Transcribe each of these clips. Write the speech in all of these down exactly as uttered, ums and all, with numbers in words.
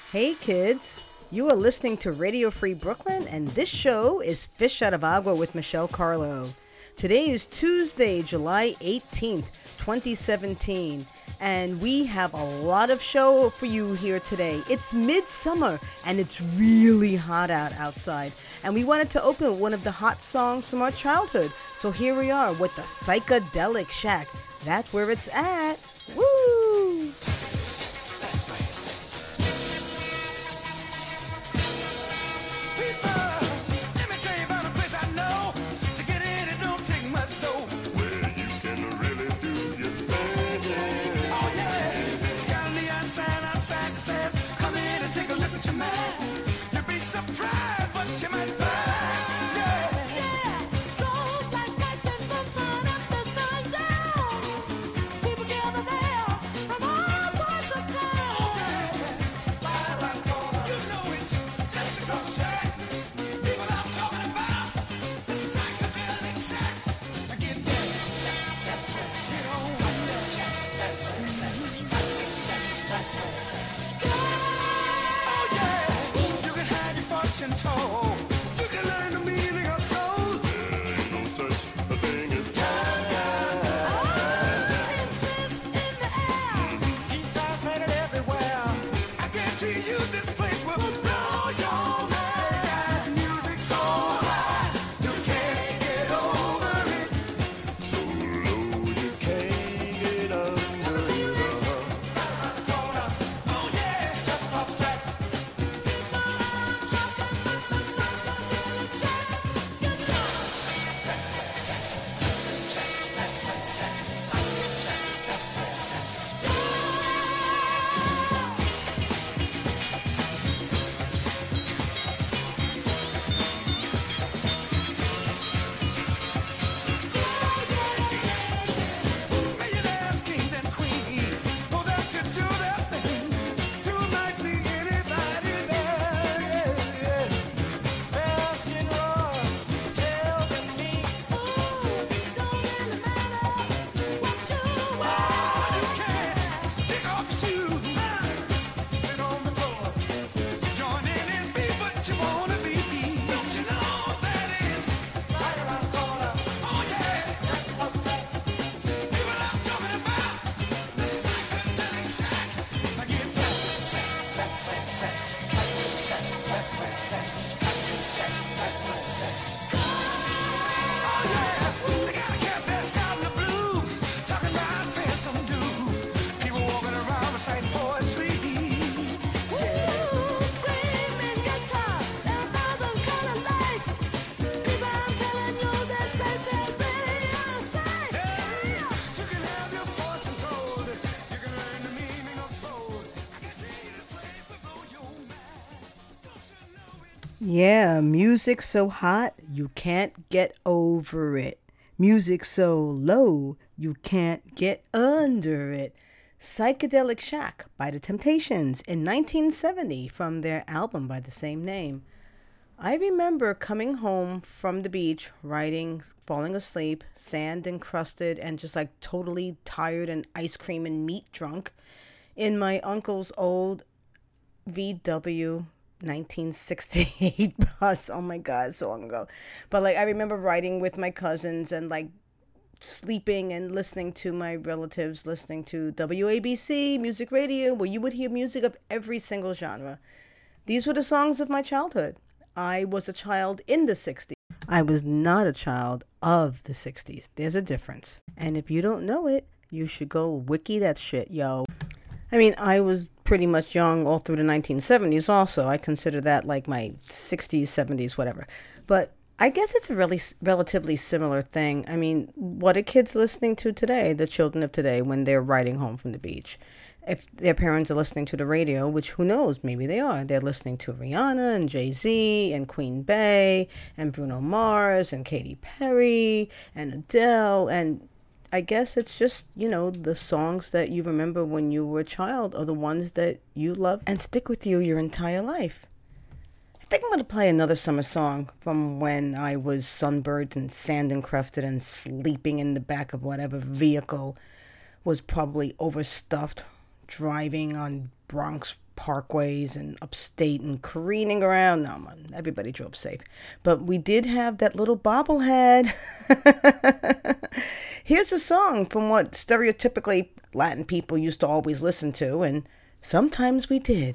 Hey kids, you are listening to Radio Free Brooklyn, and this show is Fish Out of Agua with Michelle Carlo. Today is Tuesday, July eighteenth, twenty seventeen, and we have a lot of show for you here today. It's midsummer, and it's really hot out outside, and we wanted to open with one of the hot songs from our childhood. So here we are with the Psychedelic Shack. That's where it's at. Woo! Yeah, music so hot, you can't get over it. Music so low, you can't get under it. Psychedelic Shack by The Temptations in nineteen seventy from their album by the same name. I remember coming home from the beach, riding, falling asleep, sand encrusted and just like totally tired and ice cream and meat drunk in my uncle's old V W nineteen sixty-eight bus. Oh my God, so long ago. But like I remember riding with my cousins and like sleeping and listening to my relatives, listening to W A B C music radio, where you would hear music of every single genre. These were the songs of my childhood. I was a child in the sixties. I was not a child of the sixties. There's a difference. And if you don't know it, you should go wiki that shit, yo. I mean, I was pretty much young all through the nineteen seventies also. I consider that like my sixties, seventies, whatever. But I guess it's a really relatively similar thing. I mean, what are kids listening to today, the children of today, when they're riding home from the beach? If their parents are listening to the radio, which who knows, maybe they are. They're listening to Rihanna and Jay-Z and Queen Bey and Bruno Mars and Katy Perry and Adele. And I guess it's just, you know, the songs that you remember when you were a child are the ones that you love and stick with you your entire life. I think I'm going to play another summer song from when I was sunburned and sand encrusted and sleeping in the back of whatever vehicle was probably overstuffed, driving on Bronx parkways and upstate and careening around. No, man, everybody drove safe. But we did have that little bobblehead. Here's a song from what stereotypically Latin people used to always listen to, and sometimes we did.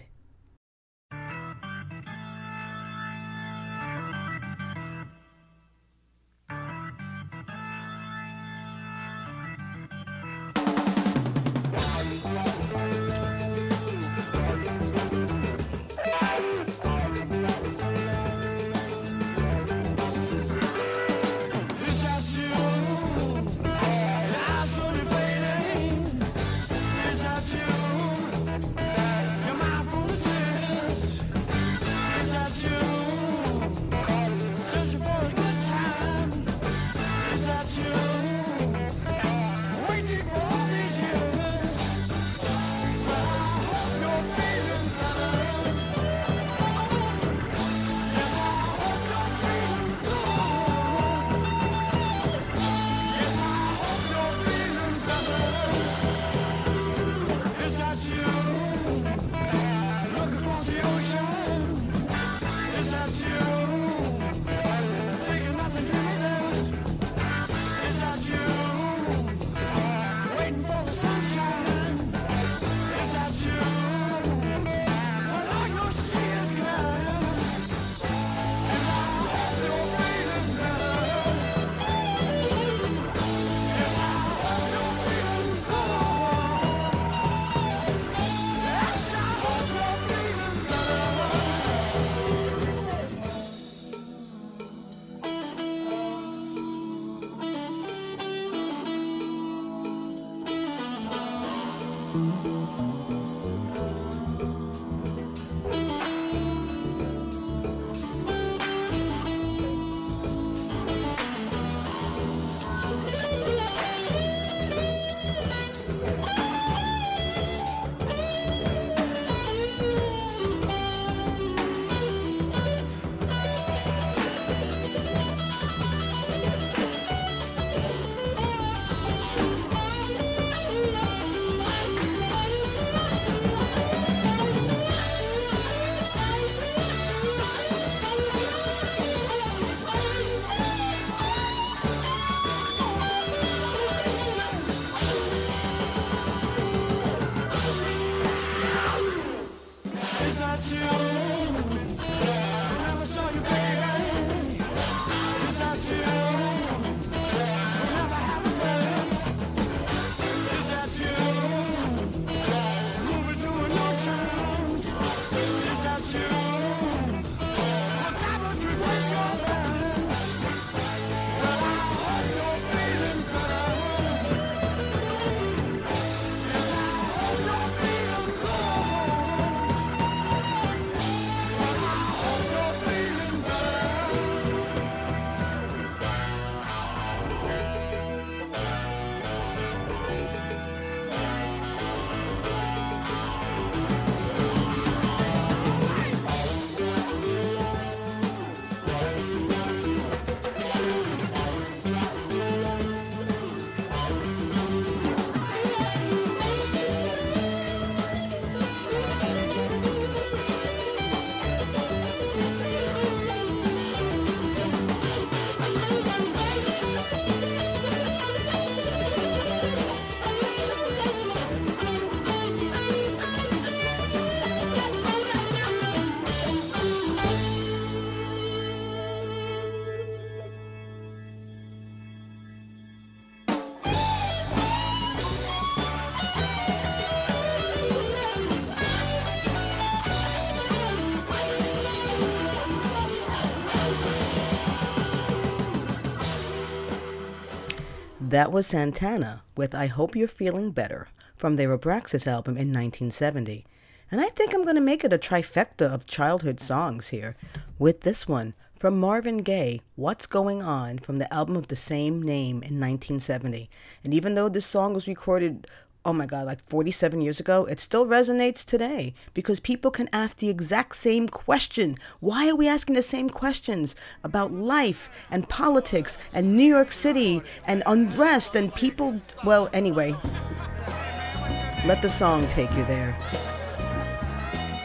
That was Santana with I Hope You're Feeling Better from their Abraxas album in nineteen seventy. And I think I'm going to make it a trifecta of childhood songs here with this one from Marvin Gaye, What's Going On, from the album of the same name in nineteen seventy. And even though this song was recorded, oh my God, like forty-seven years ago, it still resonates today because people can ask the exact same question. Why are we asking the same questions about life and politics and New York City and unrest and people? Well, anyway, let the song take you there.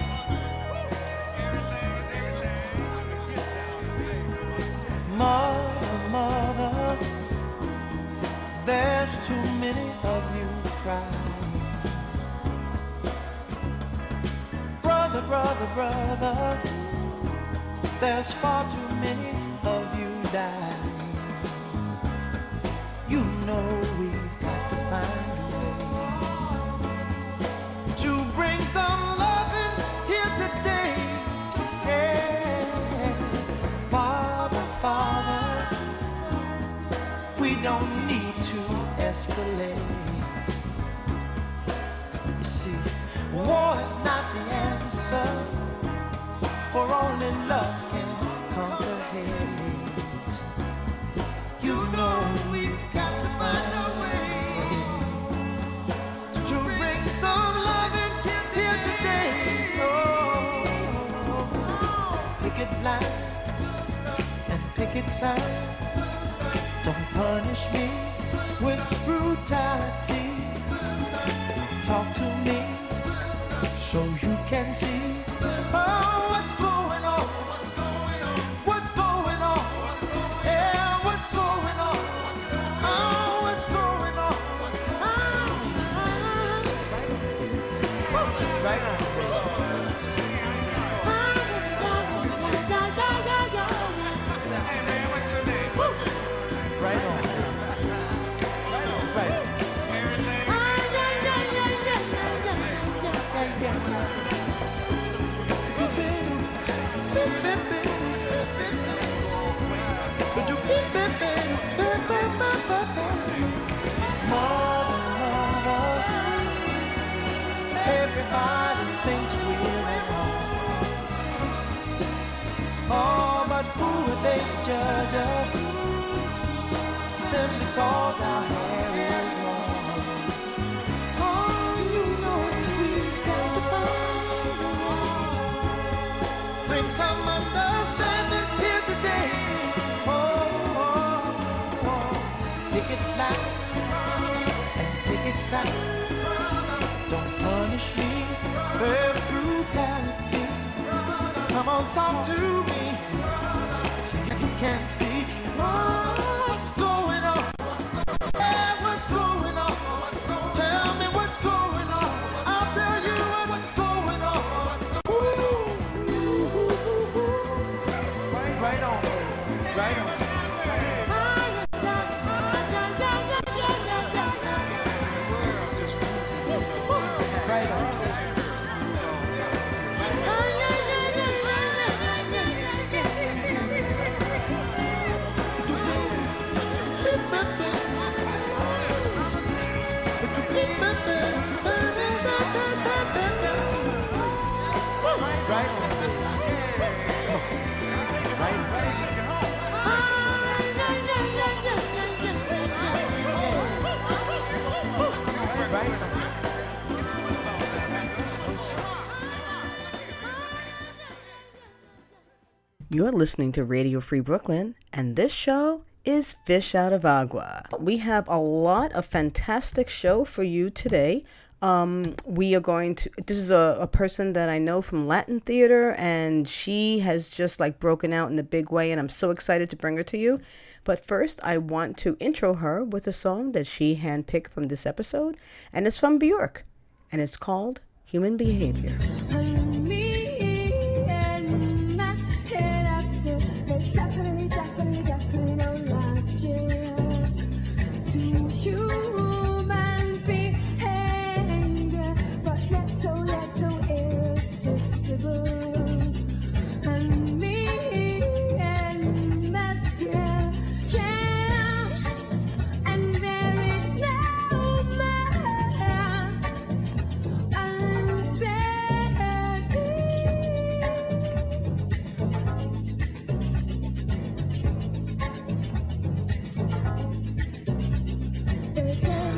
There's too many of you crying. Brother, brother, brother, there's far too many of you dying. You know we've got to find a way to bring some loving here today. Yeah. Father, Father, we don't need to escalate. You see, war is not the answer, for only love can conquer hate. You know we've got to find a way to bring some love in here today. Oh, picket lines and picket signs don't punish me with brutality. Talk to me so you can see oh, what's going on. What's going on? What's going on? Yeah, what's going on? Oh, what's going on? Oh, right on. Right on. Right on. Everybody thinks we're at home. Oh, but who are they to judge us? Simply cause our hair is long. Oh, you know we've got to find a way. Bring some understanding here today. Oh, oh, oh. Picket line and picket sign. Don't punish me with brutality. Come on, talk to me. You can't see what's going on. Yeah, what's going on? Tell me what's going on. I'll tell you what's going on. Ooh. Right on, right on. Right on. Right on. Right, right. You're listening to Radio Free Brooklyn, and this show is Fish Out of Agua. We have a lot of fantastic show for you today. Um, we are going to, this is a, a person that I know from Latin theater, and she has just like broken out in a big way, and I'm so excited to bring her to you. But first, I want to intro her with a song that she handpicked from this episode, and it's from Bjork, and it's called Human Behavior. Definitely, definitely, definitely no logic to human behavior, but yet so, yet so irresistible. And me and Matthew can, and there is no more uncertainty. It's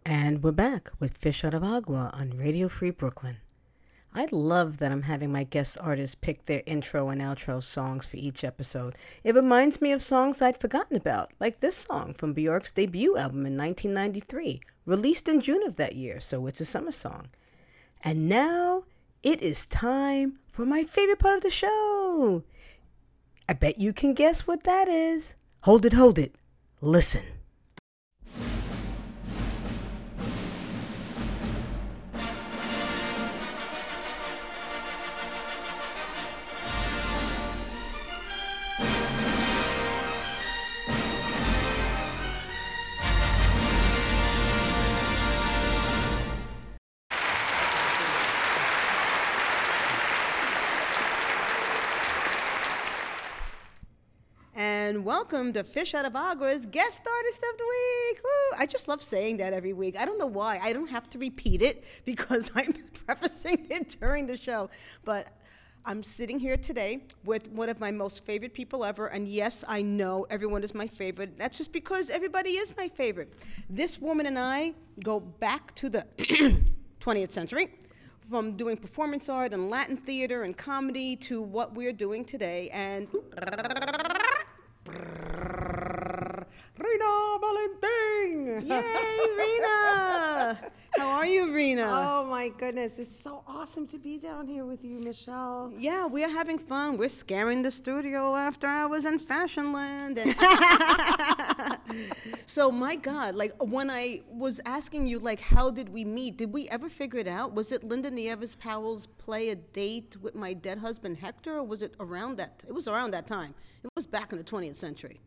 And we're back with Fish Out of Agua on Radio Free Brooklyn. I love that I'm having my guest artists pick their intro and outro songs for each episode. It reminds me of songs I'd forgotten about, like this song from Bjork's debut album in nineteen ninety-three, released in June of that year, so it's a summer song. And now it is time for my favorite part of the show. I bet you can guess what that is. Hold it, hold it. Listen. And welcome to Fish Out of Agua's Guest Artist of the Week. Woo! I just love saying that every week. I don't know why. I don't have to repeat it because I'm prefacing it during the show. But I'm sitting here today with one of my most favorite people ever. And yes, I know everyone is my favorite. That's just because everybody is my favorite. This woman and I go back to the twentieth century. From doing performance art and Latin theater and comedy to what we're doing today. And Rena Valentin! Yay, Rena! How are you, Rena? Oh my goodness, it's so awesome to be down here with you, Michelle. Yeah, we're having fun. We're scaring the studio after hours in Fashionland. And so, my God, like when I was asking you, like, how did we meet? Did we ever figure it out? Was it Linda Nieves Powell's play A Date with My Dead Husband Hector, or was it around that? It was around that time. It was back in the twentieth century.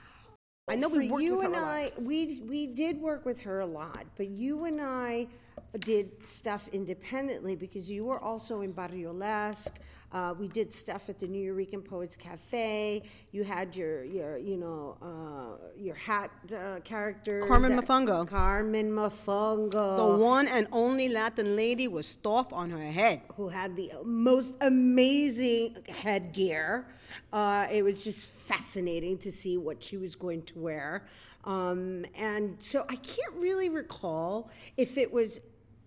I know For we worked you with her and a lot. I, we we did work with her a lot, but you and I did stuff independently because you were also in Barrio Lesque. Uh, we did stuff at the New Eurekan Poets Cafe. You had your your you know uh, your hat uh, character. Carmen Mofongo. Carmen Mofongo. The one and only Latin lady with stuff on her head. Who had the most amazing headgear. Uh, it was just fascinating to see what she was going to wear. Um, and so I can't really recall if it was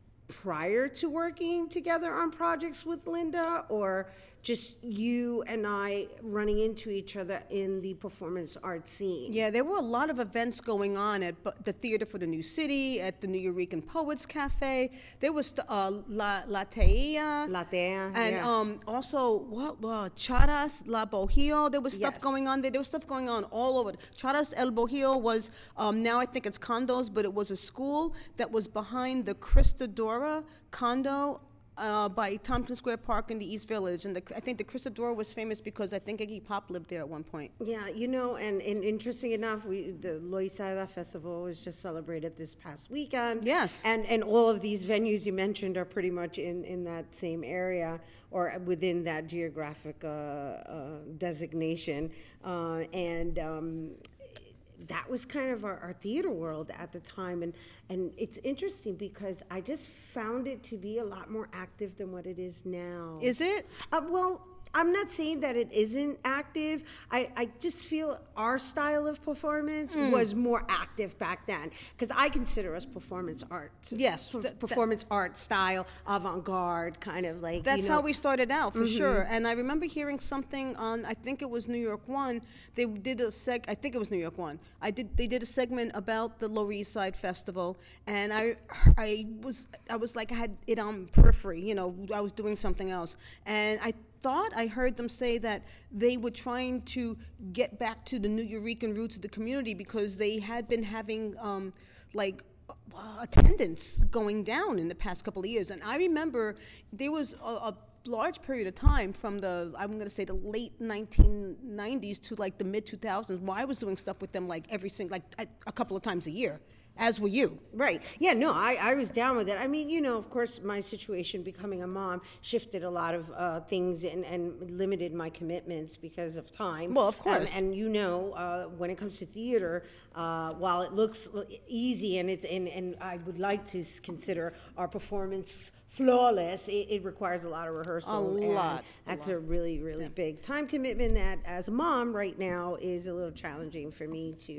prior to working together on projects with Linda or just you and I running into each other in the performance art scene. Yeah, there were a lot of events going on at bu- the Theater for the New City, at the New Eurekan Poets Cafe. There was uh, La La Teia. La Teia, And yeah. um, also, what, uh, Charas, La Bohio. There was stuff Yes. going on there. There was stuff going on all over. Charas El Bohio was, um, now I think it's condos, but it was a school that was behind the Cristadora condo Uh, by Tompkins Square Park in the East Village. And the, I think the Crisadora was famous because I think Iggy Pop lived there at one point. Yeah, you know, and, and interesting enough, we the Loisaida Festival was just celebrated this past weekend. Yes. And and all of these venues you mentioned are pretty much in, in that same area or within that geographic uh, uh, designation. Uh, and um, that was kind of our, our theater world at the time. And, and it's interesting because I just found it to be a lot more active than what it is now. Is it? Uh, well, I'm not saying that it isn't active. I, I just feel our style of performance Mm. was more active back then because I consider us performance art. Yes, P- th- performance art style, avant-garde, kind of like. That's you know, how we started out, for sure. And I remember hearing something on, I think it was New York One. They did a seg. I think it was New York One. I did. They did a segment about the Lower East Side Festival, and I, I was, I was like, I had it on periphery. You know, I was doing something else, and I thought I heard them say that they were trying to get back to the New Eurekan roots of the community because they had been having, um, like. Uh, attendance going down in the past couple of years. And I remember there was a, a large period of time from the, I'm going to say the late nineteen nineties to like the mid two thousands where I was doing stuff with them like every single, like a, a couple of times a year, as were you. Right. Yeah, no, I, I was down with it. I mean, you know, of course, my situation becoming a mom shifted a lot of uh, things and, and limited my commitments because of time. Well, of course. Um, and you know, uh, when it comes to theater, uh, while it looks easy and it's and, and I would like to s- consider our performance flawless, it, it requires a lot of rehearsal. A and lot, a That's lot. a really, really big time commitment that, as a mom right now, is a little challenging for me to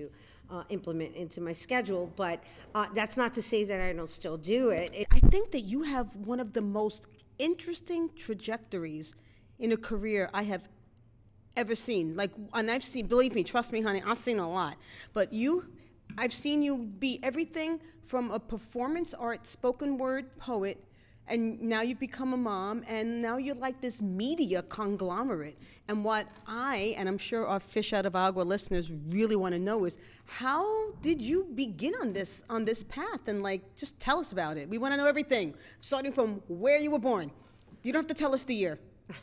uh, implement into my schedule. But uh, that's not to say that I don't still do it. It- I think that you have one of the most interesting trajectories in a career I have ever seen. Like, and I've seen, believe me, trust me, honey, I've seen a lot. But you, I've seen you be everything from a performance art, spoken word poet, and now you've become a mom, and now you're like this media conglomerate. And what I, and I'm sure our Fish Out of Agua listeners really want to know is, how did you begin on this on this path? And like, just tell us about it. We want to know everything, starting from where you were born. You don't have to tell us the year.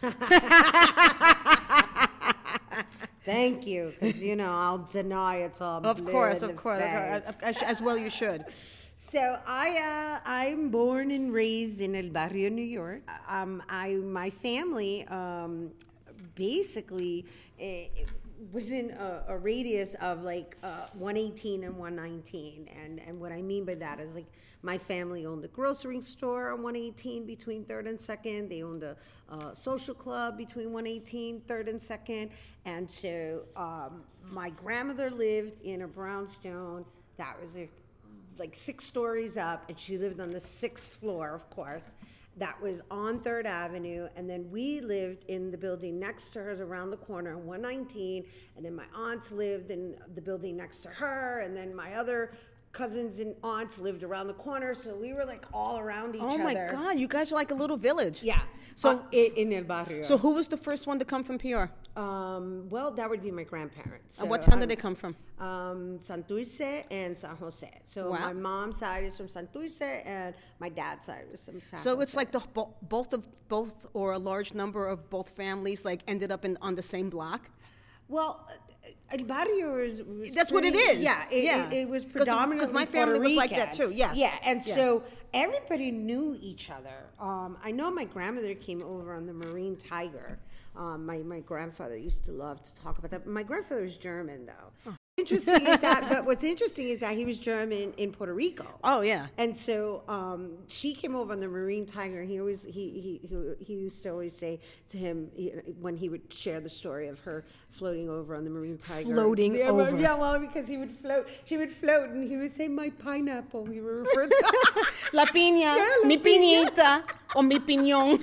Thank you, because you know I'll deny it's all. Of blue course, in of the course, face. as, as well you should. So I uh, I'm born and raised in El Barrio, New York. Um, I my family um, basically uh, was in a, a radius of like uh, one eighteen and one nineteen, and and what I mean by that is like my family owned a grocery store on one eighteen between third and second. They owned a uh, social club between one eighteen, third and second, and so um, my grandmother lived in a brownstone that was a like six stories up, and she lived on the sixth floor, of course. That was on Third Avenue, and then we lived in the building next to hers around the corner on one nineteen, and then my aunts lived in the building next to her, and then my other cousins and aunts lived around the corner, so we were like all around each Oh other. my God, you guys are like a little village. Yeah. So Uh, i- in El Barrio. So who was the first one to come from P R? Um, well, that would be my grandparents. And what So town did I'm- they come from? Um, Santurce and San Jose. So Wow. my mom's side is from Santurce, and my dad's side was from San So Jose. it's like the bo- both of both or a large number of both families like ended up in on the same block. Well, uh, El Barrio is. was That's what it pretty- is. Yeah, it, Yeah. It, it was 'Cause the- 'cause predominantly my family Puerto was like that Rican. too, yes. Yeah, and Yeah. so everybody knew each other. Um, I know my grandmother came over on the Marine Tiger. Um, my my grandfather used to love to talk about that. My grandfather was German, though. Interesting is that, but what's interesting is that he was German in Puerto Rico. Oh yeah. And so um, she came over on the Marine Tiger, and he always he he he, he used to always say to him you know, when he would share the story of her floating over on the Marine Tiger. Floating yeah, well, over. Yeah, well, because he would float, she would float, and he would say, "My pineapple." He would refer to La piña, Yeah, la mi piña. piñita, or mi piñón.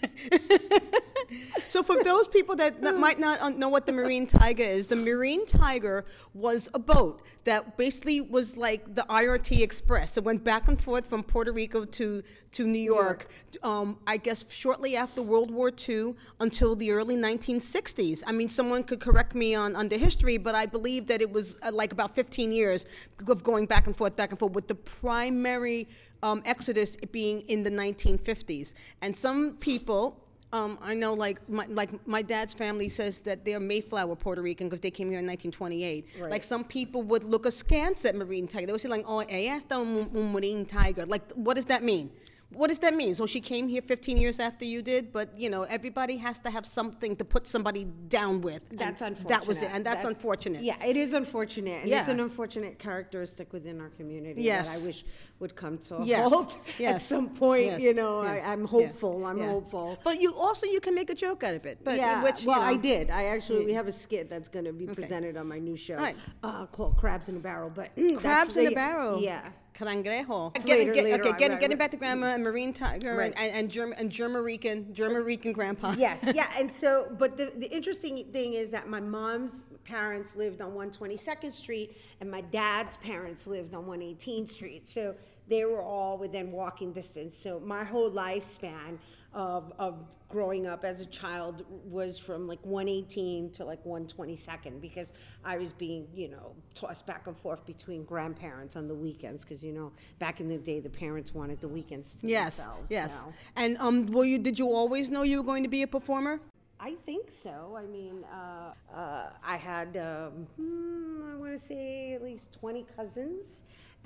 So for those people that, that might not un- know what the Marine Tiger is, the Marine Tiger was a boat that basically was like the I R T Express. It went back and forth from Puerto Rico to, to New York, um, I guess shortly after World War Two until the early nineteen sixties. I mean, someone could correct me on, on the history, but I believe that it was uh, like about fifteen years of going back and forth, back and forth, with the primary um, exodus being in the nineteen fifties. And some people... Um, I know, like my, like my dad's family says that they're Mayflower Puerto Rican because they came here in nineteen twenty-eight. Right. Like some people would look askance at Marine Tiger. They would say like, "Oh, ella está un, un Marine Tiger." Like, what does that mean? What does that mean? So she came here fifteen years after you did, but you know, everybody has to have something to put somebody down with. and That's unfortunate. That was it, and that's That- unfortunate. Yeah, it is unfortunate, and it's Yeah. an unfortunate characteristic within our community Yes. that I wish would come to a Yes. halt at Yes. some point. Yes. You know, Yeah. I, I'm Yeah. hopeful. I'm Yeah. hopeful. But you also you can make a joke out of it. But yeah, which, you well, know, I did. I actually we have a skit that's going to be Okay. presented on my new show All right. uh, called Crabs in a Barrel. But mm, that's Crabs in a the- barrel. Yeah. Carangrejo. It's Getting, later- get, later okay, on, getting, right, getting right. back to grandma and Marine Tiger Right. and, and, German and Germarican, Germarican grandpa. Yes, yeah, and so, but the, the interesting thing is that my mom's parents lived on one twenty-second Street, and my dad's parents lived on one eighteenth Street. So they were all within walking distance. So my whole lifespan of of growing up as a child was from like one eighteen to like one twenty-second, because I was being, you know, tossed back and forth between grandparents on the weekends, because, you know, back in the day the parents wanted the weekends to Yes, themselves. yes. so. And um, were you? Did you always know you were going to be a performer? I think so. I mean, uh, uh, I had, um, hmm, I want to say at least twenty cousins.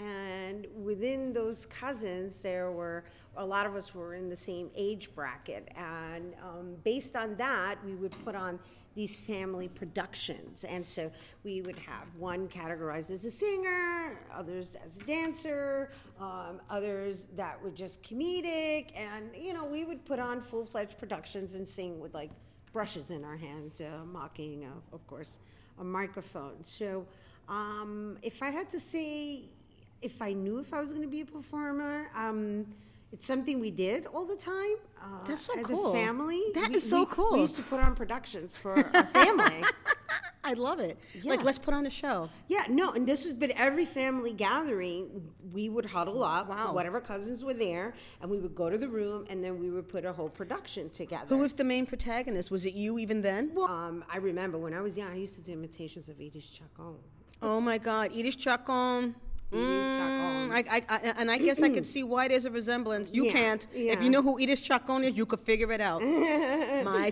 And within those cousins, there were, a lot of us were in the same age bracket. And um, based on that, we would put on these family productions. And so we would have one categorized as a singer, others as a dancer, um, others that were just comedic. And, you know, we would put on full-fledged productions and sing with, like, brushes in our hands, uh, mocking, uh, of course, a microphone. So Um, if I had to say, if I knew if I was going to be a performer, um, it's something we did all the time. Uh, That's so as cool. a family. That We- is so we- cool. We used to put on productions for our family. I love it. Like, Yeah. let's put on a show. Yeah, no, and this has been every family gathering. We would huddle up, Wow. whatever cousins were there, and we would go to the room, and then we would put a whole production together. Who was the main protagonist? Was it you even then? Well, um, I remember when I was young, I used to do imitations of Edith Chacon. Oh my God, Edith Chacon. Edith Mm, Chacon. I, I, I, and I guess I could see why there's a resemblance. You Yeah, can't. If yeah. you know who Edith Chacon is, you could figure it out. My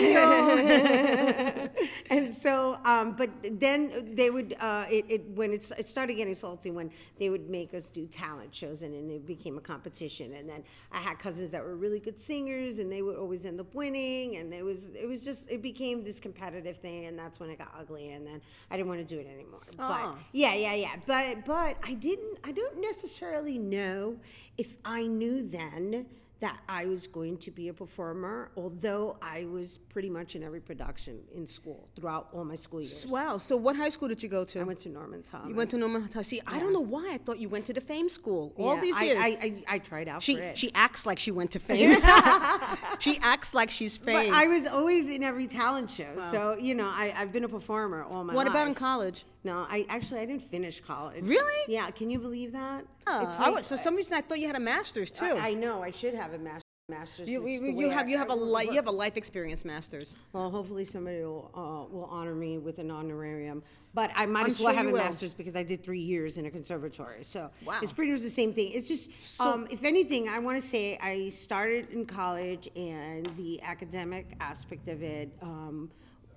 fundillo. And so, um, but then they would, uh, it, it when it, it started getting salty when they would make us do talent shows, and then it became a competition. And then I had cousins that were really good singers, and they would always end up winning. And it was, it was just, it became this competitive thing, and that's when it got ugly. And then I didn't want to do it anymore. Oh. But yeah, yeah, yeah. But but I didn't. I don't necessarily know if I knew then that I was going to be a performer, although I was pretty much in every production in school throughout all my school years. Wow. So what high school did you go to? I went to Norman Thomas. You went to Norman. See, I don't know why I thought you went to the Fame School all Yeah, these I, years. I, I, I tried out she for it. she acts like she went to Fame. She acts like she's but Fame. I was always in every talent show, so you know I, I've been a performer all my What life. about in college? No, I actually I didn't finish college. Really? Yeah. Can you believe that? Oh, It's I like- was, for some reason, I thought you had a master's too. I, I know I should have a master's. Masters. you, It's you, the you way have I- you have I a li- work. you have a life experience master's. Well, hopefully somebody will uh, will honor me with an honorarium. But I might I'm as well sure have you a will. master's because I did three years in a conservatory. So Wow. it's pretty much the same thing. It's just, um, if anything, I want to say I started in college, and the academic aspect of it um,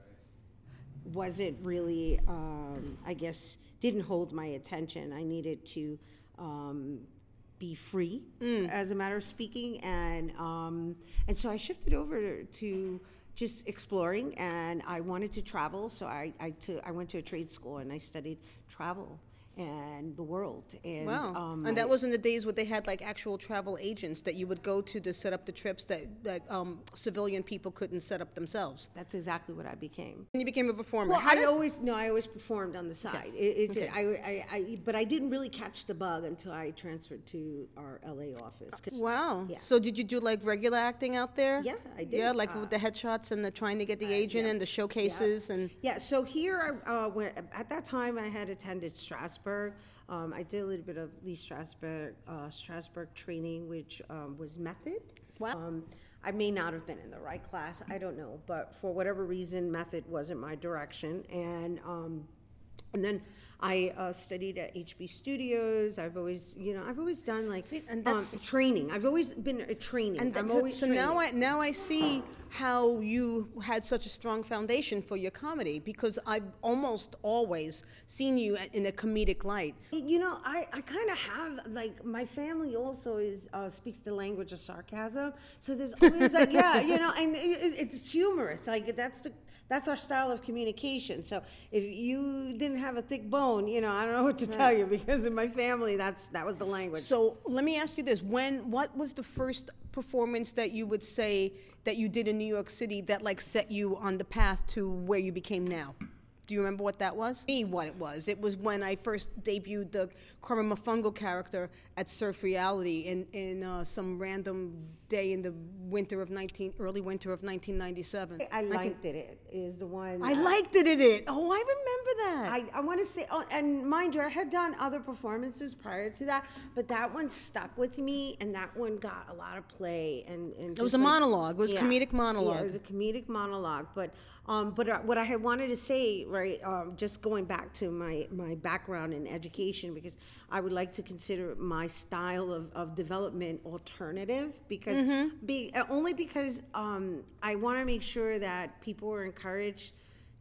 wasn't really, um, I guess, didn't hold my attention. I needed to um, be free, as a matter of speaking, and um, and so I shifted over to just exploring, and I wanted to travel, so I I, to, I went to a trade school and I studied travel and the world. And Wow. um, and I- that was in the days where they had like actual travel agents that you would go to to set up the trips that, that um, civilian people couldn't set up themselves. that's exactly what I became. And you became a performer. Well, How I did- always no, I always performed on the side. It, it's Okay. I, I, I, but I didn't really catch the bug until I transferred to our L A office. 'Cause- Wow. Yeah. So did you do like regular acting out there? Yeah, I did. Yeah, like Uh, with the headshots and the trying to get the agent yeah. and the showcases and. Yeah, so here, I, uh, when, at that time, I had attended Strasbourg. Um, I did a little bit of Lee Strasberg, uh, Strasberg training, which um, was method. Wow. Um, I may not have been in the right class, I don't know, but for whatever reason, method wasn't my direction. And um, and then I uh, studied at H B Studios. I've always, you know, I've always done like See, and um, that's- training. I've always been a training. And I'm th- so, always so now I training. now I see how you had such a strong foundation for your comedy because I've almost always seen you in a comedic light. You know, I, I kind of have, like, my family also is uh, speaks the language of sarcasm. So there's always, like, yeah, you know, and it, it- it's humorous. Like, that's the that's our style of communication. So if you didn't have a thick bone, you know, I don't know what to tell you because in my family, that's that was the language. So let me ask you this: When what was the first performance that you would say that you did in New York City that like set you on the path to where you became now? Do you remember what that was? Me, what it was. It was when I first debuted the Carmen Mafungo character at Surf Reality in, in uh, some random day in the winter of nineteen, early winter of nineteen ninety-seven. I nineteen liked it. It is the one. I uh, liked it in it. Oh, I remember that. I, I want to say, oh, and mind you, I had done other performances prior to that, but that one stuck with me, and that one got a lot of play. And, and It was just a like- monologue. It was comedic monologue. Yeah, it was a comedic monologue. But um, but uh, what I had wanted to say, right, um, just going back to my, my background in education, because I would like to consider my style of, of development alternative, because Mm-hmm. be, uh, only because um, I want to make sure that people are encouraged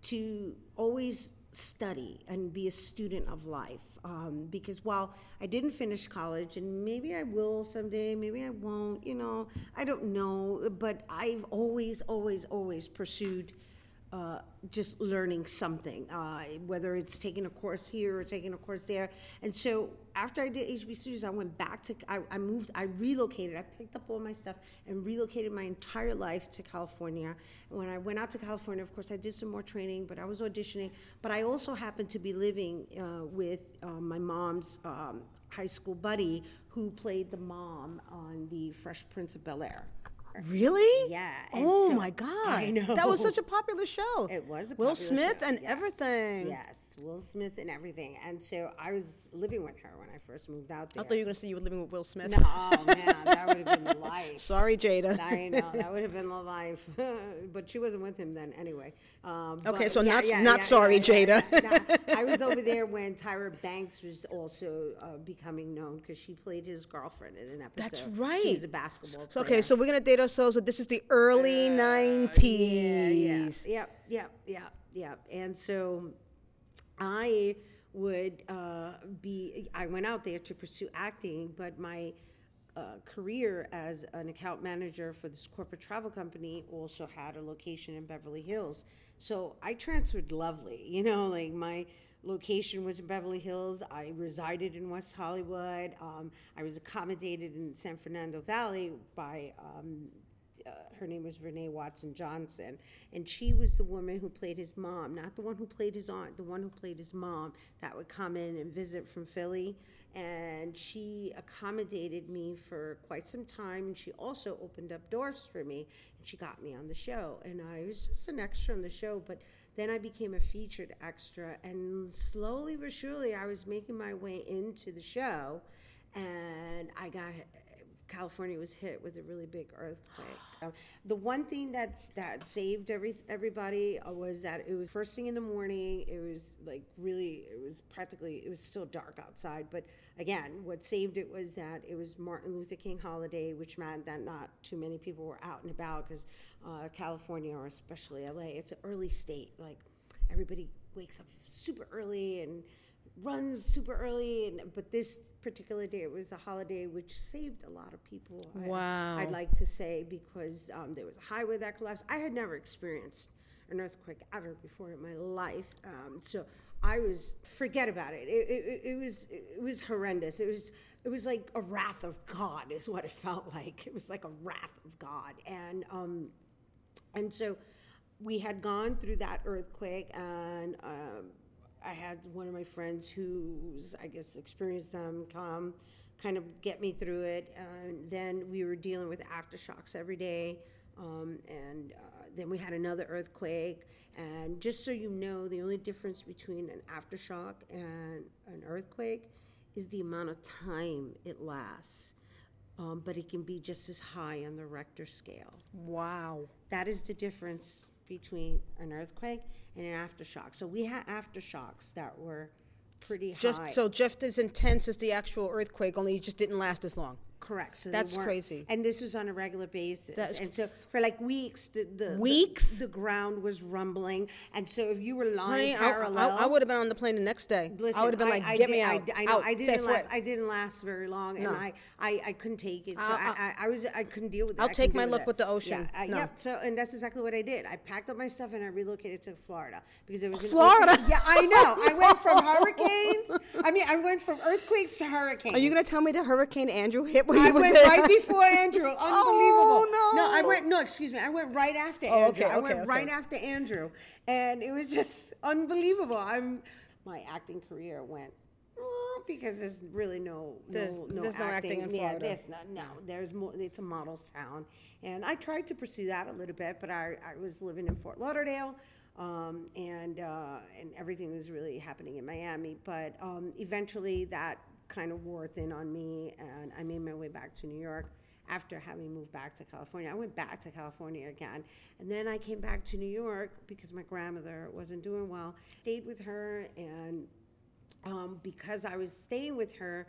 to always study and be a student of life. Um, because while I didn't finish college, and maybe I will someday, maybe I won't, you know, I don't know, but I've always, always, always pursued uh, just learning something, uh, whether it's taking a course here or taking a course there. And so after I did H B Studios, I went back to, I, I moved, I relocated, I picked up all my stuff and relocated my entire life to California. And when I went out to California, of course, I did some more training, but I was auditioning. But I also happened to be living uh, with uh, my mom's um, high school buddy who played the mom on the Fresh Prince of Bel-Air. Really? Yeah, and Oh so- my God. I know. That was such a popular show. It was a Will popular Smith show, and yes. everything. Yes, Will Smith and everything. And so I was living with her when I first moved out there. I thought you were going to say you were living with Will Smith. No, oh man, that would have been the life. Sorry, Jada. I know, that would have been the life. But she wasn't with him then anyway. Um, Okay, but so yeah, not- yeah, not yeah, sorry, yeah, yeah. Jada. No, I was over there when Tyra Banks was also uh, becoming known because she played his girlfriend in an episode. That's right. She was a basketball So, player. okay, so we're going to date ourselves. So this is the early nineties. Yeah, yeah, yeah, yeah. And so I would uh, be, I went out there to pursue acting, but my uh, career as an account manager for this corporate travel company also had a location in Beverly Hills. So I transferred lovely, you know, like my location was in Beverly Hills. I resided in West Hollywood. Um, I was accommodated in San Fernando Valley by um, uh, her name was Renee Watson Johnson, and she was the woman who played his mom, not the one who played his aunt, the one who played his mom that would come in and visit from Philly. And she accommodated me for quite some time, and she also opened up doors for me, and she got me on the show. And I was just an extra on the show, but then I became a featured extra, and slowly but surely I was making my way into the show, and I got California was hit with a really big earthquake. Um, the one thing that's that saved every everybody uh, was that it was first thing in the morning. It was like really, it was practically, it was still dark outside. But again, what saved it was that it was Martin Luther King holiday, which meant that not too many people were out and about because uh, California, or especially L A, it's an early state. Like everybody wakes up super early and runs super early, and but this particular day it was a holiday which saved a lot of people. I- Wow. I'd like to say because um, there was a highway that collapsed. I had never experienced an earthquake ever before in my life, um, so I was forget about it. It, it. it was it was horrendous. It was it was like a wrath of God is what it felt like. It was like a wrath of God, and um, and so we had gone through that earthquake, and um, I had one of my friends who's, I guess, experienced them come kind of get me through it. And then we were dealing with aftershocks every day. Um, and uh, then we had another earthquake. And just so you know, the only difference between an aftershock and an earthquake is the amount of time it lasts. Um, but it can be just as high on the Richter scale. Wow. That is the difference between an earthquake and an aftershock. So we had aftershocks that were pretty Just high. so just as intense as the actual earthquake, only it just didn't last as long. Correct. So they That's weren't- crazy. And this was on a regular basis. That's- and so for like weeks, the, the Weeks? the, the ground was rumbling. And so if you were lying Honey, I, parallel, I, I would have been on the plane the next day. Listen, I would have been like, I "Get did- me I, out!" I, know out. I Say didn't foot. last. I didn't last very long, and No. I, I, I couldn't take it. So I'll- I, I, I was I couldn't deal with it. I'll I take couldn't my deal luck with the ocean. Yeah, I, No. Yep. So and that's exactly what I did. I packed up my stuff and I relocated to Florida because it was an Florida? open- Yeah, I know. I went from hurricanes. I mean, I went from earthquakes to hurricanes. Are you going to tell me that Hurricane Andrew hit when I you were went there? right before Andrew. Unbelievable. Oh, no. No, I went. No, excuse me. I went right after Oh, Andrew. okay, I went okay, right okay. after Andrew, and it was just unbelievable. I'm. My acting career went "Uh," because there's really no There's- no, no there's no acting in Yeah, Florida. there's no, no. There's more. It's a model's town, and I tried to pursue that a little bit, but I I was living in Fort Lauderdale. Um, and uh, and everything was really happening in Miami, but um, eventually that kind of wore thin on me, and I made my way back to New York after having moved back to California. I went back to California again, and then I came back to New York because my grandmother wasn't doing well. Stayed with her, and um, because I was staying with her,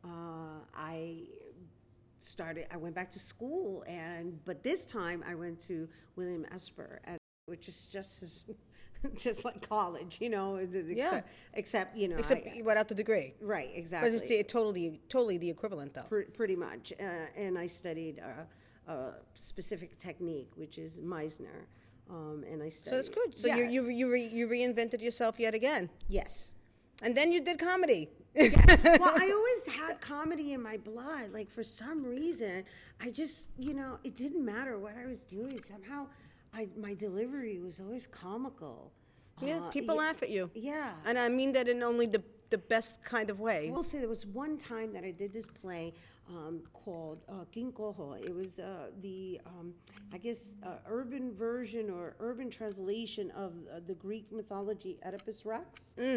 uh, I started. I went back to school, and but this time I went to William Esper, and which is just as just like college, you know. Except, Yeah. except you know, Except I, you without the degree. right, But exactly. it's the, totally, totally the equivalent, though. Pre- pretty much. Uh, and I studied uh, a specific technique, which is Meisner. um, and I So studied. that's good. So yeah. you you you, re, you reinvented yourself yet again, yes. and then you did comedy. Well, I always had comedy in my blood. Like for some reason, I just, you know, it didn't matter what I was doing. Somehow, I my delivery was always comical. Yeah, Uh, people yeah, laugh at you. Yeah. And I mean that in only the the best kind of way. I will say there was one time that I did this play um, called uh, Ginkoho. It was uh, the, um, I guess, uh, urban version or urban translation of uh, the Greek mythology Oedipus Rex.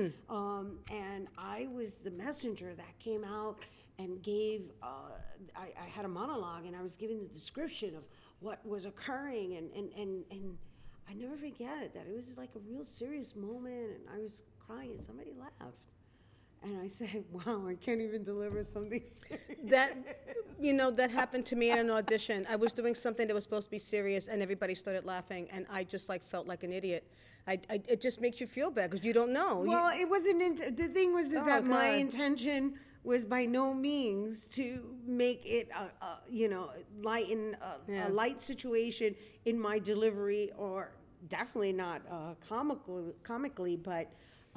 Um, and I was the messenger that came out and gave, uh, I, I had a monologue and I was giving the description of what was occurring. And, and, and, and I never forget that it was like a real serious moment and I was crying and somebody laughed. And I said, wow, I can't even deliver something serious. That, you know, that happened to me in an audition. I was doing something that was supposed to be serious, and everybody started laughing, and I just like felt like an idiot. I, I it just makes you feel bad because you don't know. You- Well, it wasn't, int- the thing was is Oh, that my God. intention was by no means to make it, a, a, you know, lighten a, Yeah. a light situation in my delivery, or definitely not uh, comical, comically, but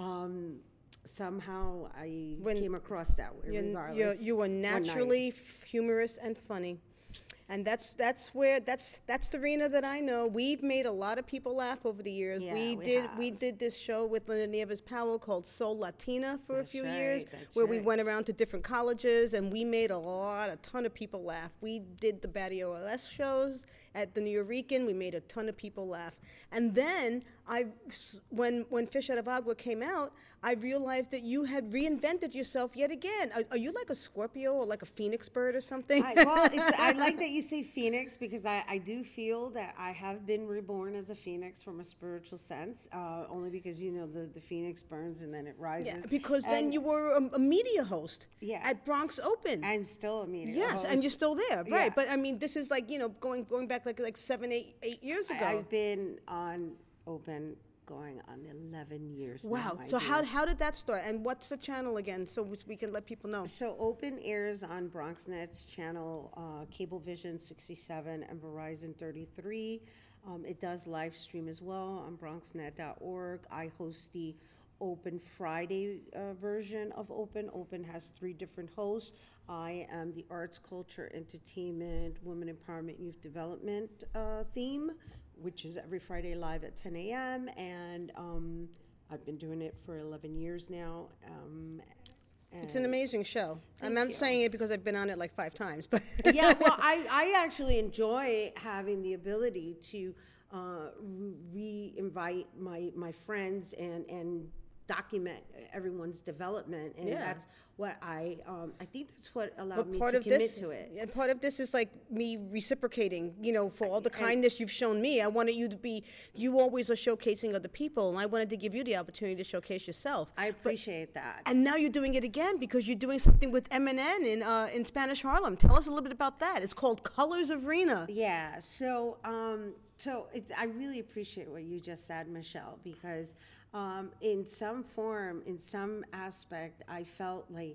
um, somehow I When came across that way You're, regardless. you're, you are one night. naturally f- humorous and funny. And that's that's where that's that's the Rena that I know. We've made a lot of people laugh over the years. Yeah, we, we did we have. did this show with Linda Nieves Powell called Soul Latina for That's a few right, years, that's where we right. went around to different colleges and we made a lot, a ton of people laugh. We did the Batty O L S shows at the New Eurekan. We made a ton of people laugh. And then I, when when Fish Out of Agua came out, I realized that you had reinvented yourself yet again. Are, are you like a Scorpio or like a Phoenix bird or something? I, well, it's, I like that you say Phoenix because I, I do feel that I have been reborn as a Phoenix from a spiritual sense, uh, only because, you know, the, the Phoenix burns and then it rises. Yeah, because then And you were a, a media host Yeah. at Bronx Open. I'm still a media yes, and host. you're still there, right? Yeah. But I mean, this is like you know going going back like like seven, eight, eight years ago. I, I've been on Open going on eleven years now. wow. my So dear. how how did that start? And what's the channel again, so we we can let people know? So Open airs on BronxNet's channel, uh, Cablevision sixty-seven and Verizon thirty-three. Um, it does live stream as well on bronx net dot org. I host the Open Friday uh, version of Open. Open has three different hosts. I am the arts, culture, entertainment, women empowerment, youth development uh, theme, which is every Friday live at ten a.m. And um, I've been doing it for eleven years now. Um, It's an amazing show. I'm Thank not you. saying it because I've been on it like five times, but yeah, well, I, I actually enjoy having the ability to uh, re-invite my, my friends and, and document everyone's development. And Yeah. that's what I, um, I think that's what allowed But me part to of commit this, to it. and part of this is like me reciprocating, you know, for all the And- kindness you've shown me. I wanted you to be, you always are showcasing other people, and I wanted to give you the opportunity to showcase yourself. I appreciate that. And now you're doing it again because you're doing something with M N N in uh, in Spanish Harlem. Tell us a little bit about that. It's called Colors of Rena. Yeah, so um, so it's, I really appreciate what you just said, Michelle, because um, in some form, in some aspect, I felt like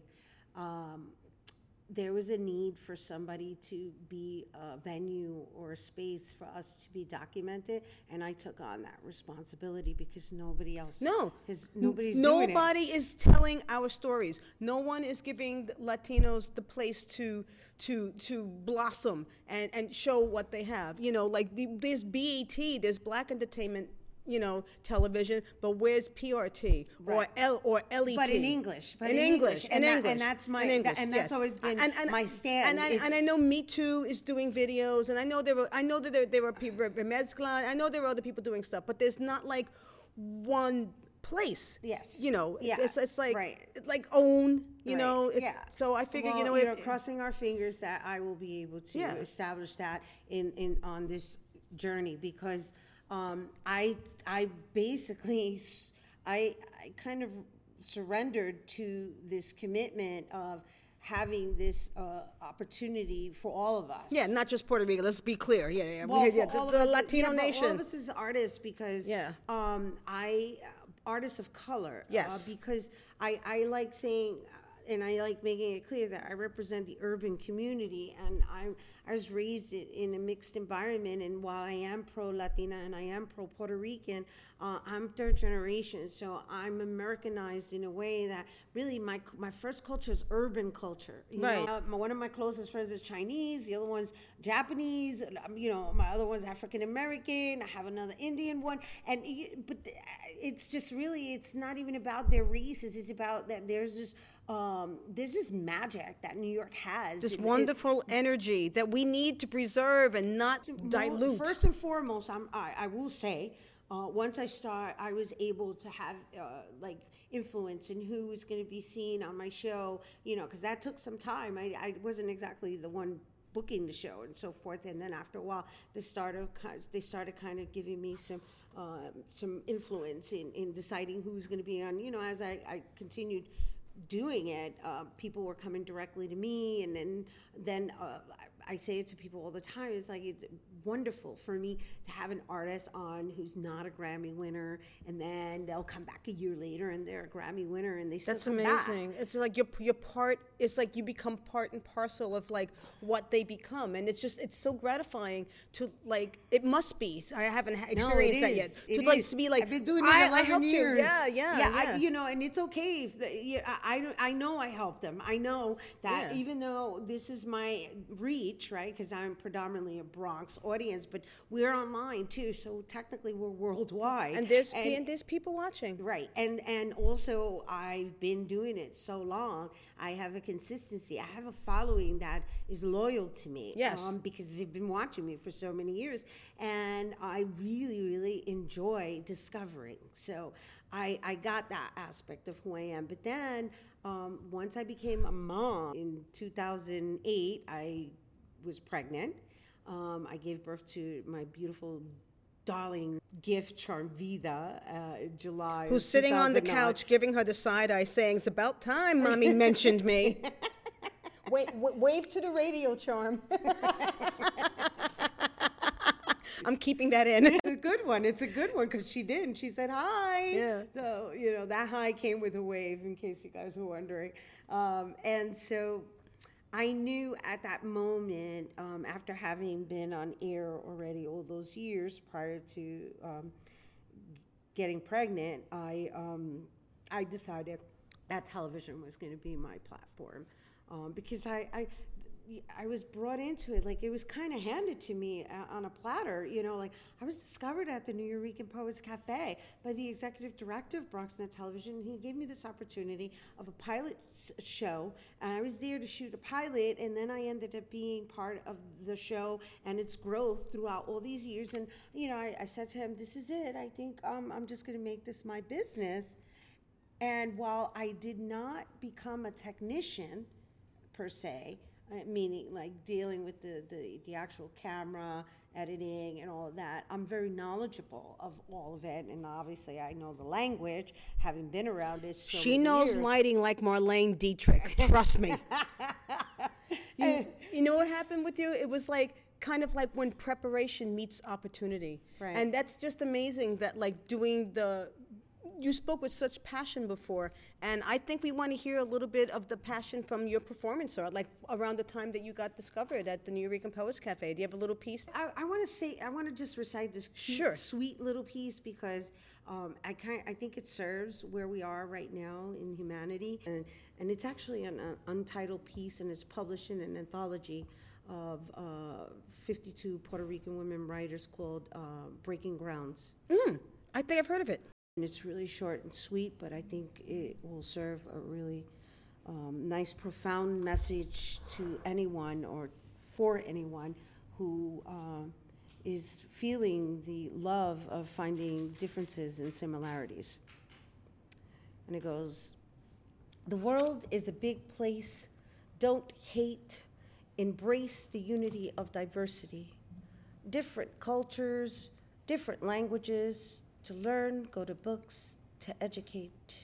um, there was a need for somebody to be a venue or a space for us to be documented, and I took on that responsibility because nobody else. No, has, nobody's doing it. nobody is telling our stories. No one is giving the Latinos the place to to to blossom and and show what they have. You know, like the, there's B E T, there's Black Entertainment, you know, television, but where's P R T or Right. L or L E T? But in English, but in, in English, English, in and that- English, and that's my- in English, and that's yes. always been my And stand. I, It's- and I know Me Too is doing videos, and I know there were I know that there, there were people, Remezcla, I know there were other people doing stuff, but there's not like one place. Yes. You know, Yeah. it's, it's like Right. like own. You Right. know, it's, yeah. So I figured, well, you know, you it, know, crossing our fingers that I will be able to Yeah. establish that in, in on this journey because um, I I basically s- I I kind of surrendered to this commitment of having this uh, opportunity for all of us. yeah, not just Puerto Rico. Let's be clear. Yeah, yeah, Well, yeah, for all the, of the us- Latino yeah, but nation. all of us as artists because Yeah. um, I uh, artists of color. Yes. Uh, because I I like saying uh, and I like making it clear that I represent the urban community, and I I was raised i- in a mixed environment. And while I am pro Latina and I am pro Puerto Rican, uh, I'm third generation, so I'm Americanized in a way that really my my first culture is urban culture. You Right. know, uh, my- one of my closest friends is Chinese, the other one's Japanese. um, You know, my other one's African American. I have another Indian one, and y- but th- it's just really it's not even about their races. It's about that there's this um, there's this magic that New York has. This It- it- wonderful energy that we need to preserve and not Mo- dilute. First and foremost, I'm, I, I will say, uh, once I start, I was able to have uh, like influence in who was going to be seen on my show, you know, because that took some time. I, I wasn't exactly the one booking the show and so forth. And then after a while, they started ki- they started kind of giving me some uh, some influence in, in deciding who's going to be on. You know, as I, I continued doing it, uh, people were coming directly to me, and then then uh, I, I say it to people all the time. It's like it's wonderful for me to have an artist on who's not a Grammy winner, and then they'll come back a year later and they're a Grammy winner, and they still That's come back. amazing. It's like you're, you're part, it's like you become part and parcel of like what they become. And it's just, it's so gratifying to like, it must be. I haven't ha- No, experienced it that is. yet. It to like is. to be like, I've been doing it I, I eleven helped years. you. Yeah, yeah, yeah. yeah. I, you know, and it's okay if the, yeah, I, I I know I helped them. I know that Yeah. even though this is my reach, right? Because I'm predominantly a Bronx audience, but we're online too, so technically we're worldwide. and there's, pe- and there's people watching. Right, and and also I've been doing it so long. I have a consistency. I have a following that is loyal to me. Yes. um, because they've been watching me for so many years, and I really, really enjoy discovering. So I I got that aspect of who I am. But then um, once I became a mom in two thousand eight, I was pregnant. Um, I gave birth to my beautiful darling gift, Charmvida, uh, in July. Who's of sitting on the two thousand nine. couch giving her the side eye saying, it's about time mommy mentioned me. Wait, w- wave to the radio, Charm. I'm keeping that in. It's a good one. It's a good one because she did, and she said hi. Yeah. So you know that hi came with a wave, in case you guys were wondering. Um, and so I knew at that moment, um, after having been on air already all those years prior to um, getting pregnant, I um, I decided that television was going to be my platform, um, because I, I I was brought into it like it was kind of handed to me uh, on a platter. You know, like I was discovered at the New Eurekan Poets Cafe by the executive director of BronxNet Television. He gave me this opportunity of a pilot s- show, and I was there to shoot a pilot, and then I ended up being part of the show and its growth throughout all these years. And you know, I, I said to him, "This is it. I think um, I'm just going to make this my business." And while I did not become a technician per se, uh, meaning like dealing with the, the, the actual camera, editing, and all of that, I'm very knowledgeable of all of it. And obviously, I know the language, having been around it so She many knows years. lighting like Marlene Dietrich. Trust me. you, you know what happened with you? It was like kind of like when preparation meets opportunity. Right. And that's just amazing that like doing the you spoke with such passion before, and I think we want to hear a little bit of the passion from your performance, or like around the time that you got discovered at the New Eurekan Poets Cafe. Do you have a little piece? I, I want to say I want to just recite this cute, Sure. sweet little piece because um, I kind I think it serves where we are right now in humanity, and and it's actually an, uh, untitled piece, and it's published in an anthology of uh, fifty-two Puerto Rican women writers called uh, Breaking Grounds. Mm, I think I've heard of it. And it's really short and sweet, but I think it will serve a really um, nice, profound message to anyone or for anyone who uh, is feeling the love of finding differences and similarities. And it goes, "The world is a big place. Don't hate. Embrace the unity of diversity. Different cultures, different languages. To learn, go to books. To educate.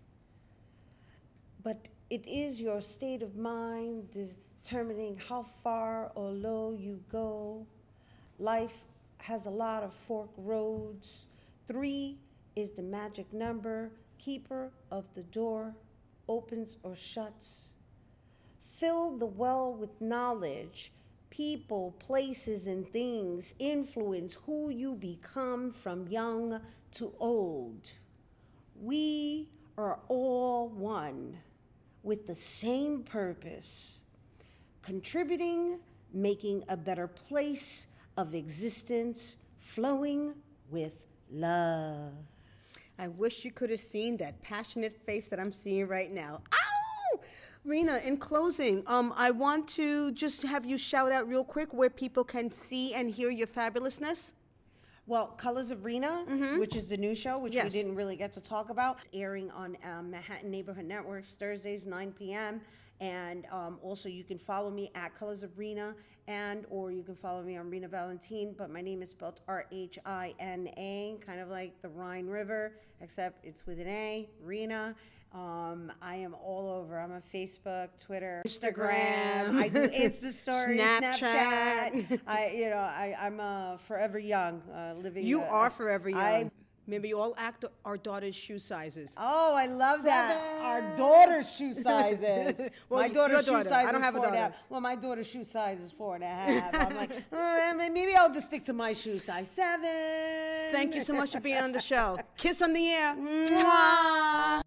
But it is your state of mind determining how far or low you go. Life has a lot of fork roads. Three is the magic number, keeper of the door. opens or shuts. Fill the well with knowledge. People, places, and things influence who you become from young to old. We are all one with the same purpose, contributing, making a better place of existence, flowing with love. I wish you could have seen that passionate face that I'm seeing right now. Ow! Rena, in closing, um, I want to just have you shout out real quick where people can see and hear your fabulousness. Well, Colors of Rena, which is the new show, which Yes. we didn't really get to talk about, airing on um, Manhattan Neighborhood Networks Thursdays, nine p.m. And um, also you can follow me at Colors of Rena, and or you can follow me on Rena Valentine, but my name is spelled R H I N A, kind of like the Rhine River, except it's with an A, Rena. Um, I am all over. I'm on Facebook, Twitter, Instagram. I do Insta stories, Snapchat. Snapchat. I, you know, I, I'm uh, forever young, uh, living. You a- are forever young. I- Remember, you all act our daughter's shoe sizes. Oh, I love that. Our daughter's shoe sizes. Well, my daughter's your shoe daughter. size I don't is have a four and daughter. half. Well, my daughter's shoe size is four and a half. I'm like, uh, maybe I'll just stick to my shoe size, seven. Thank you so much for being on the show. Kiss on the air. Mwah.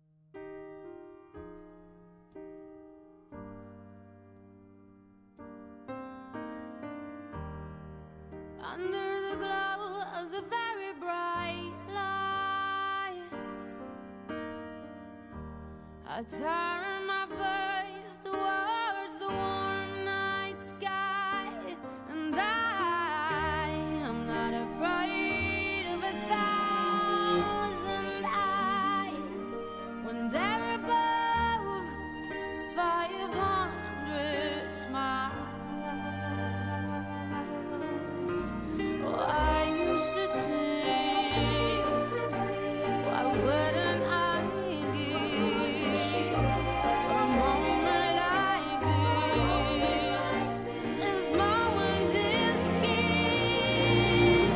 Under the glow of the very bright lights, I turn my face towards the warm night sky, and I am not afraid of a thousand eyes when they're above five hundred smiles. I used to think, why wouldn't I give for a moment like this? This moment is king.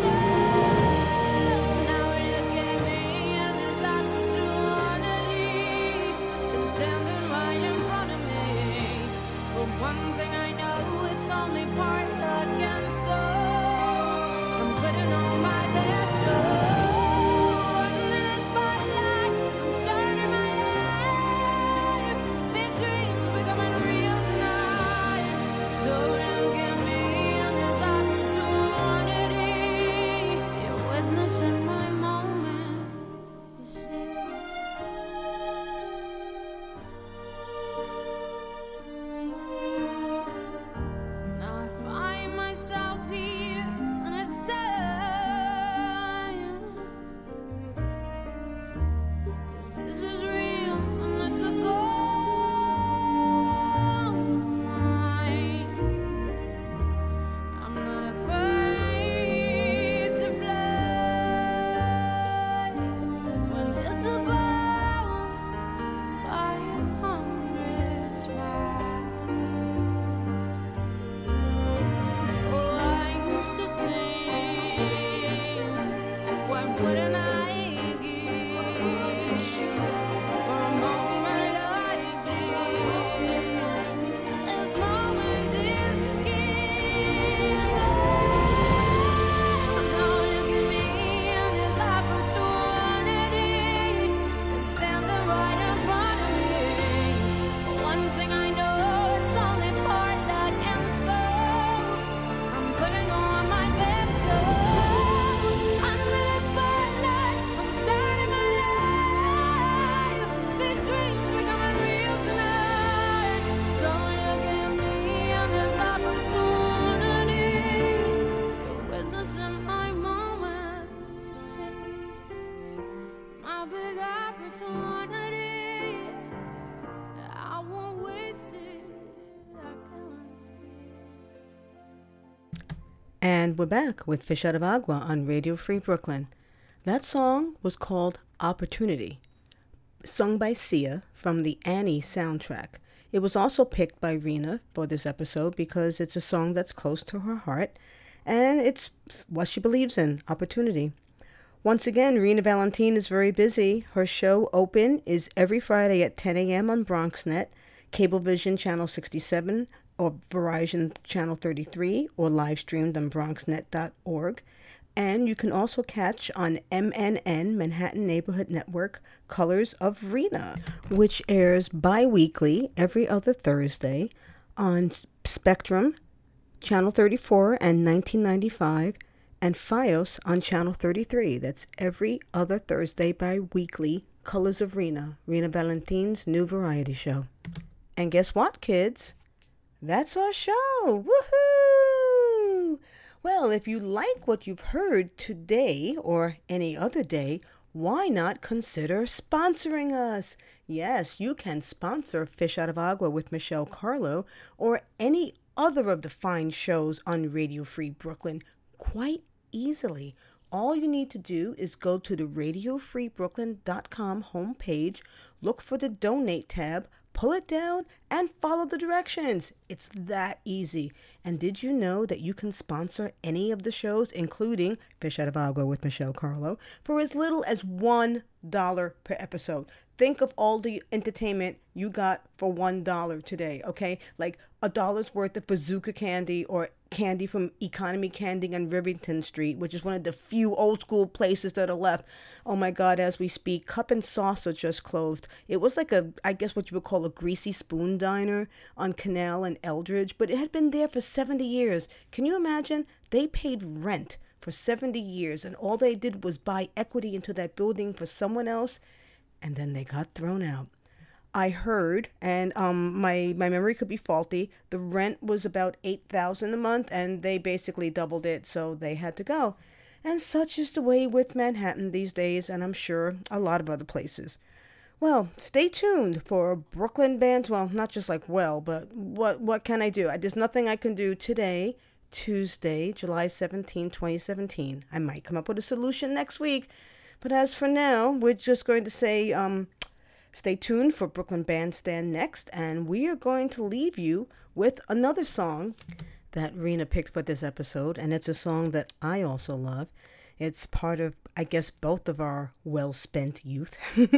Now look at me and this opportunity is standing right in front of me. But one thing I know, it's only part luck and soul. Putting on my best show under the spotlight. I'm starting my life. Big dreams becoming real tonight. So look at me and this opportunity. You're witnessing my moment. You see. Now I find myself here. It's time. This is real and it's a goal mine. I'm not afraid to fly when it's about five hundred smiles. Oh, I used to think, why wouldn't I give for a moment like this? This moment is king. Now look at me and this opportunity is standing right in front of me. One thing I know, it's only part luck and soul. I'm putting on my best show under the spotlight. I'm starting my life. Big dreams becoming real tonight. So look at me and this opportunity. You're witnessing my moment. You see, my big opportunity. I won't waste it. I guarantee. And we're back with Fish Out of Agua on Radio Free Brooklyn. That song was called Opportunity, sung by Sia from the Annie soundtrack. It was also picked by Rena for this episode because it's a song that's close to her heart, and it's what she believes in, opportunity. Once again, Rena Valentine is very busy. Her show, Open, is every Friday at ten a.m. on BronxNet, Cablevision Channel sixty-seven, or Verizon Channel thirty-three, or live streamed on bronxnet dot org. And you can also catch on M N N, Manhattan Neighborhood Network, Colors of Rena, which airs bi-weekly every other Thursday on Spectrum, Channel thirty-four and nineteen ninety-five, and Fios on Channel thirty-three. That's every other Thursday bi-weekly, Colors of Rena, Rena Valentine's new variety show. And guess what, kids? That's our show. Woohoo! Well, if you like what you've heard today or any other day, why not consider sponsoring us? Yes, you can sponsor Fish Out of Agua with Michelle Carlo or any other of the fine shows on Radio Free Brooklyn quite easily. All you need to do is go to the radio free brooklyn dot com homepage, look for the Donate tab, pull it down, and follow the directions. It's that easy. And did you know that you can sponsor any of the shows, including Fish Out of Agua with Michelle Carlo, for as little as one dollar per episode? Think of all the entertainment you got for one dollar today, okay? Like a dollar's worth of bazooka candy or candy from Economy Candy on Rivington Street, which is one of the few old school places that are left. Oh my God, as we speak, Cup and Saucer just closed. It was like a, I guess what you would call a greasy spoon diner on Canal and Eldridge, but it had been there for seventy years. Can you imagine? They paid rent for seventy years, and all they did was buy equity into that building for someone else, and then they got thrown out. I heard, and um, my, my memory could be faulty, the rent was about eight thousand dollars a month, and they basically doubled it, so they had to go. And such is the way with Manhattan these days, and I'm sure a lot of other places. Well, stay tuned for Brooklyn bands. Well, not just like well, but what what can I do? There's nothing I can do today, Tuesday, July seventeenth, twenty seventeen. I might come up with a solution next week. But as for now, we're just going to say um, stay tuned for Brooklyn Bandstand next, and we are going to leave you with another song that Rena picked for this episode, and it's a song that I also love. It's part of, I guess, both of our well-spent youth.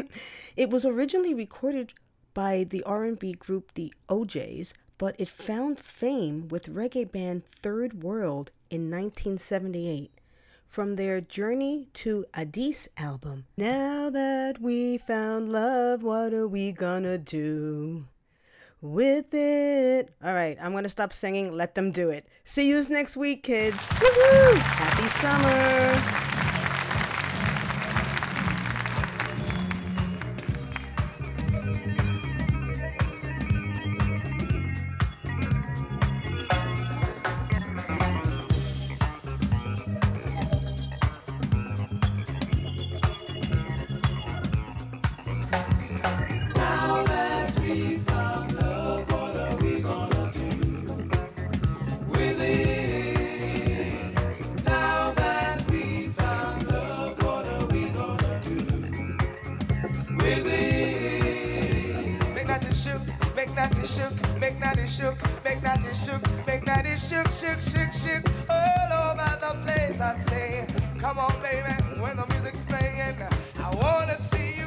It was originally recorded by the R and B group The O Js, but it found fame with reggae band Third World in nineteen seventy-eight. From their Journey to Addis album. Now that we found love, what are we gonna do with it? All right, I'm gonna stop singing. Let them do it. See you next week, kids. Woohoo! Happy summer. Shook, shook, shook, shook, all over the place. I say, come on, baby, when the music's playing, I wanna see you.